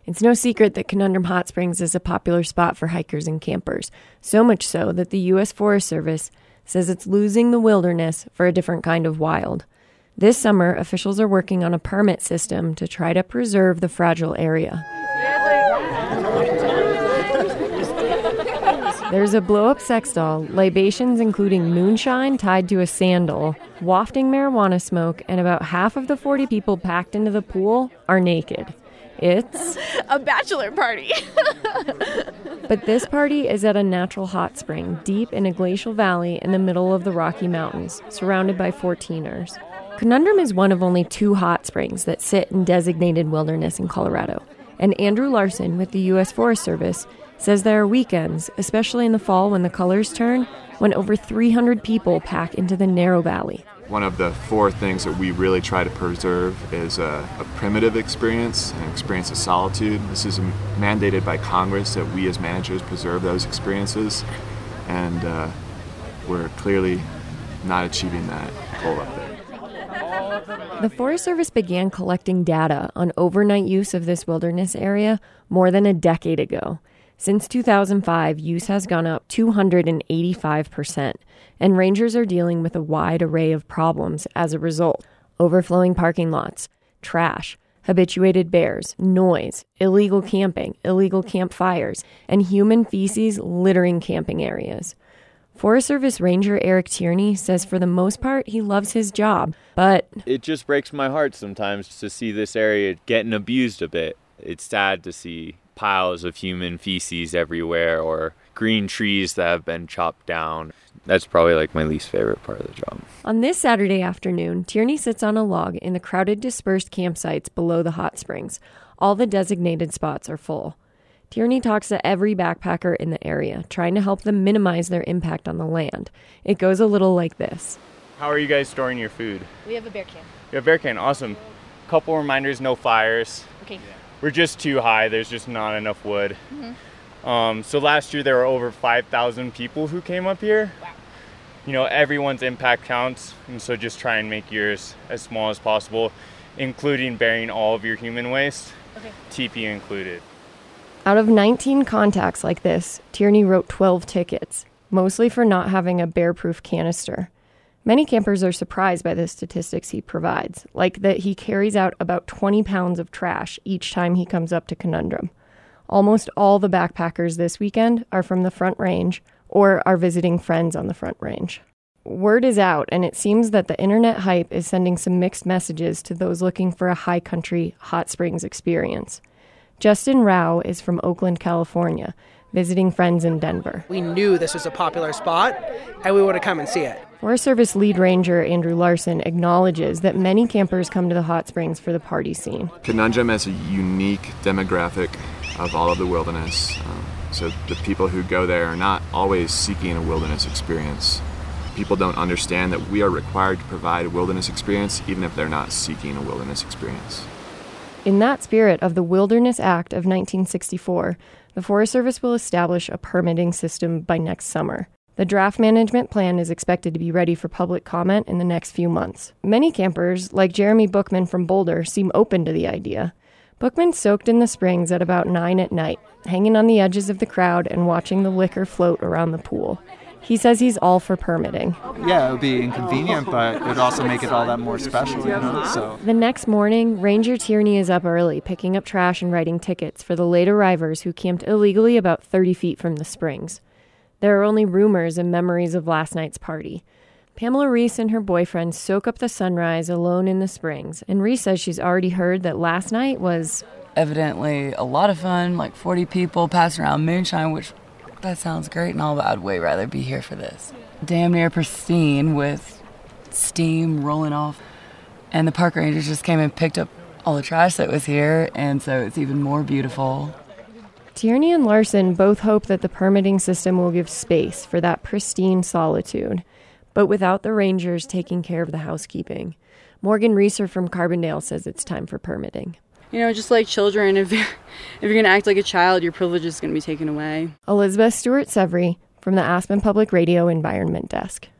It's no secret that Conundrum Hot Springs is a popular spot for hikers and campers, so much so that the U.S. Forest Service says it's losing the wilderness for a different kind of wild. This summer, officials are working on a permit system to try to preserve the fragile area. There's a blow-up sex doll, libations including moonshine tied to a sandal, wafting marijuana smoke, and about half of the 40 people packed into the pool are naked. It's a bachelor party. But this party is at a natural hot spring deep in a glacial valley in the middle of the Rocky Mountains, surrounded by 14ers. Conundrum is one of only 2 hot springs that sit in designated wilderness in Colorado. And Andrew Larson with the U.S. Forest Service says there are weekends, especially in the fall when the colors turn, when over 300 people pack into the narrow valley. One of the 4 things that we really try to preserve is a primitive experience, an experience of solitude. This is mandated by Congress that we as managers preserve those experiences, and we're clearly not achieving that goal up there. The Forest Service began collecting data on overnight use of this wilderness area more than a decade ago. Since 2005, use has gone up 285%, and rangers are dealing with a wide array of problems as a result. Overflowing parking lots, trash, habituated bears, noise, illegal camping, illegal campfires, and human feces littering camping areas. Forest Service Ranger Eric Tierney says for the most part he loves his job, but it just breaks my heart sometimes to see this area getting abused a bit. It's sad to see piles of human feces everywhere or green trees that have been chopped down. That's probably like my least favorite part of the job. On this Saturday afternoon, Tierney sits on a log in the crowded dispersed campsites below the hot springs. All the designated spots are full. Tierney talks to every backpacker in the area, trying to help them minimize their impact on the land. It goes a little like this. How are you guys storing your food? We have a bear can. You have a bear can, awesome. Couple reminders, no fires. Okay. We're just too high, there's just not enough wood. Mm-hmm. So last year there were over 5,000 people who came up here. Wow. You know, everyone's impact counts, and so just try and make yours as small as possible, including burying all of your human waste, okay. TP included. Out of 19 contacts like this, Tierney wrote 12 tickets, mostly for not having a bear-proof canister. Many campers are surprised by the statistics he provides, like that he carries out about 20 pounds of trash each time he comes up to Conundrum. Almost all the backpackers this weekend are from the Front Range or are visiting friends on the Front Range. Word is out, and it seems that the internet hype is sending some mixed messages to those looking for a high country hot springs experience. Justin Rao is from Oakland, California, visiting friends in Denver. We knew this was a popular spot, and we would have come and see it. Forest Service lead ranger Andrew Larson acknowledges that many campers come to the hot springs for the party scene. Conundrum has a unique demographic of all of the wilderness, so the people who go there are not always seeking a wilderness experience. People don't understand that we are required to provide a wilderness experience even if they're not seeking a wilderness experience. In that spirit of the Wilderness Act of 1964, the Forest Service will establish a permitting system by next summer. The draft management plan is expected to be ready for public comment in the next few months. Many campers, like Jeremy Bookman from Boulder, seem open to the idea. Bookman soaked in the springs at about 9 at night, hanging on the edges of the crowd and watching the liquor float around the pool. He says he's all for permitting. Yeah, it would be inconvenient, but it would also make it all that more special, you know? So. The next morning, Ranger Tierney is up early, picking up trash and writing tickets for the late arrivers who camped illegally about 30 feet from the springs. There are only rumors and memories of last night's party. Pamela Reese and her boyfriend soak up the sunrise alone in the springs, and Reese says she's already heard that last night was evidently a lot of fun, like 40 people passing around moonshine, which that sounds great and all, but I'd way rather be here for this. Damn near pristine with steam rolling off. And the park rangers just came and picked up all the trash that was here, and so it's even more beautiful. Tierney and Larson both hope that the permitting system will give space for that pristine solitude, but without the rangers taking care of the housekeeping. Morgan Reeser from Carbondale says it's time for permitting. You know, just like children, if you're going to act like a child, your privilege is going to be taken away. Elizabeth Stewart-Severy from the Aspen Public Radio Environment Desk.